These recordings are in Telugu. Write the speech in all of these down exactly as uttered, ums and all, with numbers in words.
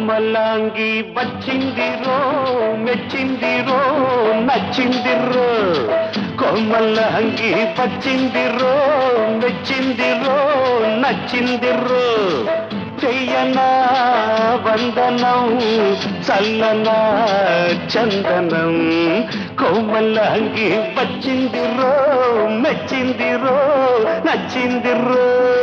కొమ్మలాంగి వచ్చిందిరో మెచ్చిందిరో నచ్చిందిరో కొమ్మలాంగి వచ్చిందిరో మెచ్చిందిరో నచ్చిందిరో చెయ్యనా వందనం చల్లనా చందనం కొమ్మలాంగి వచ్చిందిరో మెచ్చిందిరో నచ్చిందిరో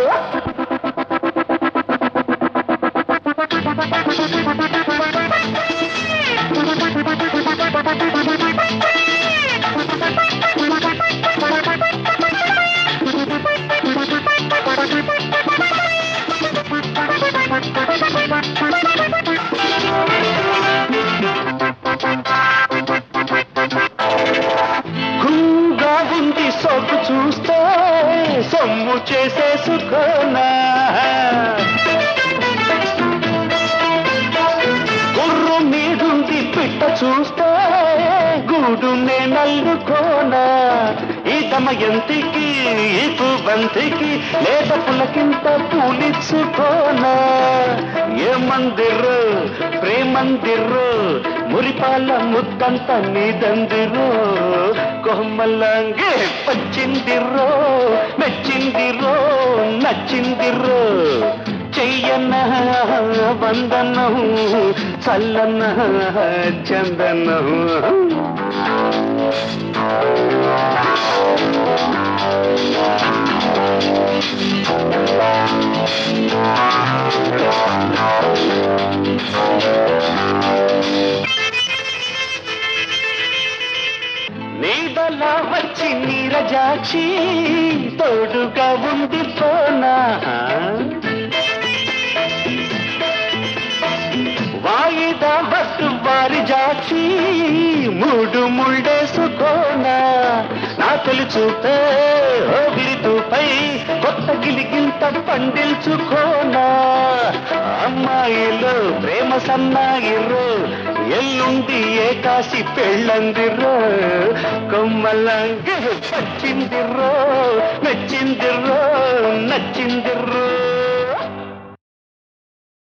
గుంగా ఉంది సొగ్గు చూస్తే సొమ్ము చేసేసుకోనా గుర్రు మీదుంది పిట్ట చూస్తే గూడు నే నల్లుకోనా ఈ దమయంతికి ఈ పువ్వంతికి లేత పులకింత పూలిచ్చుకోనా ఏ మందిరు ప్రేమందిరు మురిపాల ముద్దంత నీదందిరు కొమ్మలాంగే పచ్చిందిరో మెచ్చిందిరో నచ్చిందిరో చెయ్యన్న వందనం చల్లన్న చందనం నీదలా వచ్చి నీరజాక్షి తోడుగా ఉంది పోనా వాయిదా బట్టు వారి జాక్షి మూడు ముళ్ళేసుకోనా నా తొలి చూపే ఓగిలితూపై కొత్త గిలిగింత పండిల్చుకోనా అమ్మాయిలు ప్రేమ సన్నాయిరు ఎల్లుండి ఏకాశి పెళ్ళందిరో కొమ్మలంగి పచ్చిందిరో మెచ్చిందిరో నచ్చిందిరో